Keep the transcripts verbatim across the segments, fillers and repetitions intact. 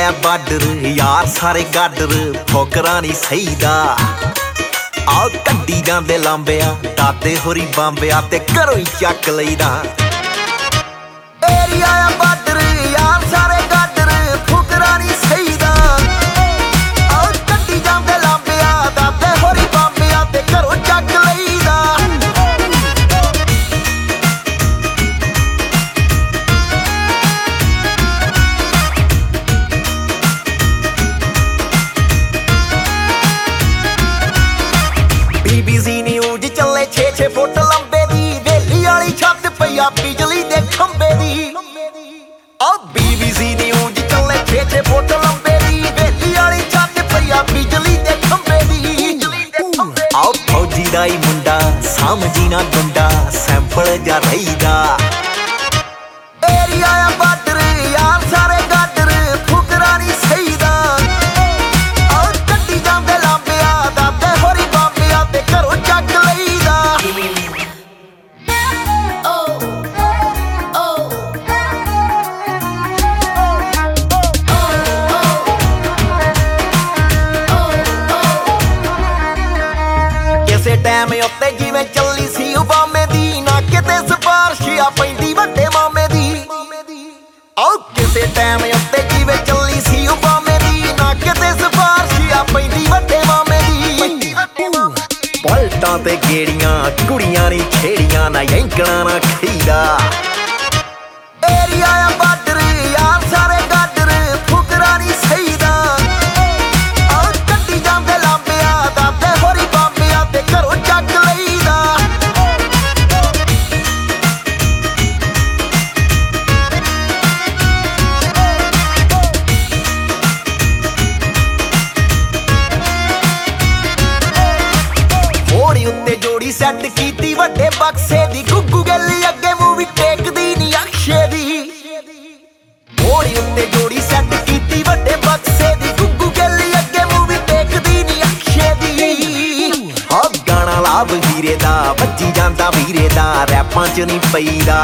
आया बार्डर यार सारे गाडर ठोकरा नहीं सही दा आओ कड्डी जांदे लांबिया दादे होरी बांबिया ते घरों ही चक लईदा एरिया आया बार्डर यार सारे गाडर ठोकरा नहीं सही दा आओ कड्डी जांदे लांबिया दादे होरी बांबिया ते घरों चक लईदा बीबीसी न्यूज चले छे छे फुट लंबे दी वेली वाली छत पई आ बिजली दे खंबे दी आ बीबीसी न्यूज चले छे छे फुट लंबे दी वेली वाली छत पई आ बिजली दे खंबे दी आओ फौजी दा ही मुंडा समझी ना गुंडा सैंपल जा रहीदा एरिया आ बार्डर यार सारे गाडर फुकरा नहीं सही दा आओ कड्डी जांदे लांबिया दादे होरी बांबिया ते घरों चक लईदा ਕਿਸੇ ਟਾਈਮ ਉੱਤੇ ਜਿਵੇਂ ਚੱਲੀ ਸੀ ਉਬਾਮੇ ਦੀ ਨਾ ਕਿਤੇ ਸਿਫਾਰਿਸ਼ ਆ ਪੈਂਦੀ ਵੱਡੇ ਮਾਮੇ ਦੀ ਆਓ ਕਿਸੇ ਟਾਈਮ ਉੱਤੇ ਜਿਵੇਂ ਚੱਲੀ ਸੀ ਉਬਾਮੇ ਦੀ ਨਾ ਕਿਤੇ ਸਿਫਾਰਿਸ਼ ਆ ਪੈਂਦੀ ਵੱਡੇ ਮਾਮੇ ਦੀ ਪਲਟਾਂ ਤੇ ਗੇੜੀਆਂ ਕੁੜੀਆਂ ਨਹੀਂ ਛੇੜੀਆਂ ਨਾ ਯੰਕਣਾ ਨਾ ਖਈਦਾ ਏਰੀਆ ਆ ਬਾਰਡਰ ਯਾਰ ਸਾਰੇ ਗਾਡਰ ਫੁਕਰਾ ਨਹੀਂ ਸਹੀਦਾ ਆਓ ਕੱਢੀ ਜਾਂਦੇ ਲਾਂਬਿਆ ਦਾਦੇ ਹੋਰੀ ਬਾਂਬਿਆ ਤੇ ਘਰੋਂ ਚੱਕ ਲਈਦਾ ਹੋੜੀ ਉੱਤੇ ਜੋੜੀ ਸੈੱਟ ਕੀਤੀ ਵੱਡੇ ਬਕਸੇ ਦੀ ਗੁੱਗੂ ਗੱਲੀ ਅੱਗੇ ਮੂਵੀ ਟੇਕਦੀ ਨੀ ਅਕਸ਼ੇ ਦੀ ਹੋੜੀ ਉੱਤੇ ਜੋੜੀ ਸੈੱਟ ਕੀਤੀ ਵੱਡੇ ਬਕਸੇ ਦੀ ਗੁੱਗੂ ਗੱਲੀ ਅੱਗੇ ਮੂਵੀ ਟੇਕਦੀ ਨੀ ਅਕਸ਼ੇ ਦੀ ਹਾਂ ਗਾਣਾ ਲਾਭ ਹੀਰੇ ਦਾ ਵੱਜੀ ਜਾਂਦਾ ਵੀਰੇ ਦਾ ਰੈਪਾਂ ਚ ਨਹੀਂ ਪਈਦਾ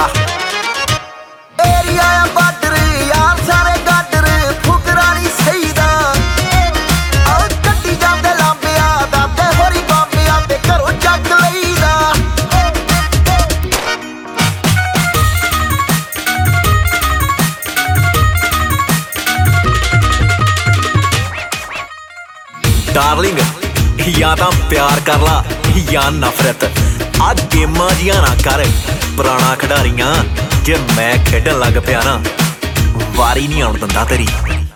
ਏਰੀਆ ਆ ਬਾਰਡਰ ਯਾਰ ਸਾਰੇ ਗਾਡਰ ਫੁਕਰਾ ਨਹੀਂ ਸਹੀਦਾ ਆਓ ਕੱਢੀ ਜਾਂਦੇ ਲਾਂਬਿਆ ਦਾਦੇ ਹੋਰੀ ਬਾਂਬਿਆ ਤੇ ਘਰੋਂ ਚੱਕ ਲਈਦਾ ਡਾਰਲਿੰਗ ਜਾਂ ਤਾਂ ਪਿਆਰ ਕਰ ਲਾ ਜਾਂ ਨਫ਼ਰਤ ਆ ਗੇਮਾਂ ਜੀਆਂ ਨਾ ਕਰ ਪੁਰਾਣਾ ਖਿਡਾਰੀਆਂ ਜੇ ਮੈਂ ਖੇਡਣ ਲੱਗ ਪਿਆ ਨਾ ਵਾਰੀ ਨਹੀਂ ਆਉਣ ਦਿੰਦਾ ਤੇਰੀ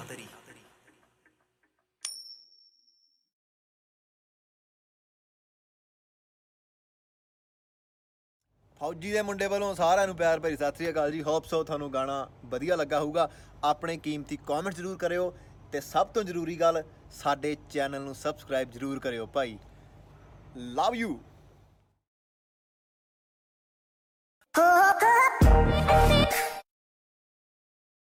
ਫੌਜੀ ਦੇ ਮੁੰਡੇ ਵੱਲੋਂ ਸਾਰਿਆਂ ਨੂੰ ਪਿਆਰ ਭਰੀ ਸਤਿ ਸ੍ਰੀ ਅਕਾਲ ਜੀ। ਹੋਪ ਸੋ ਤੁਹਾਨੂੰ ਗਾਣਾ ਵਧੀਆ ਲੱਗਾ ਹੋਊਗਾ। ਆਪਣੇ ਕੀਮਤੀ ਕਮੈਂਟ ਜ਼ਰੂਰ ਕਰਿਓ ਤੇ ਸਭ ਤੋਂ ਜ਼ਰੂਰੀ ਗੱਲ ਸਾਡੇ ਚੈਨਲ ਨੂੰ ਸਬਸਕ੍ਰਾਈਬ ਜ਼ਰੂਰ ਕਰਿਓ ਭਾਈ। Love you.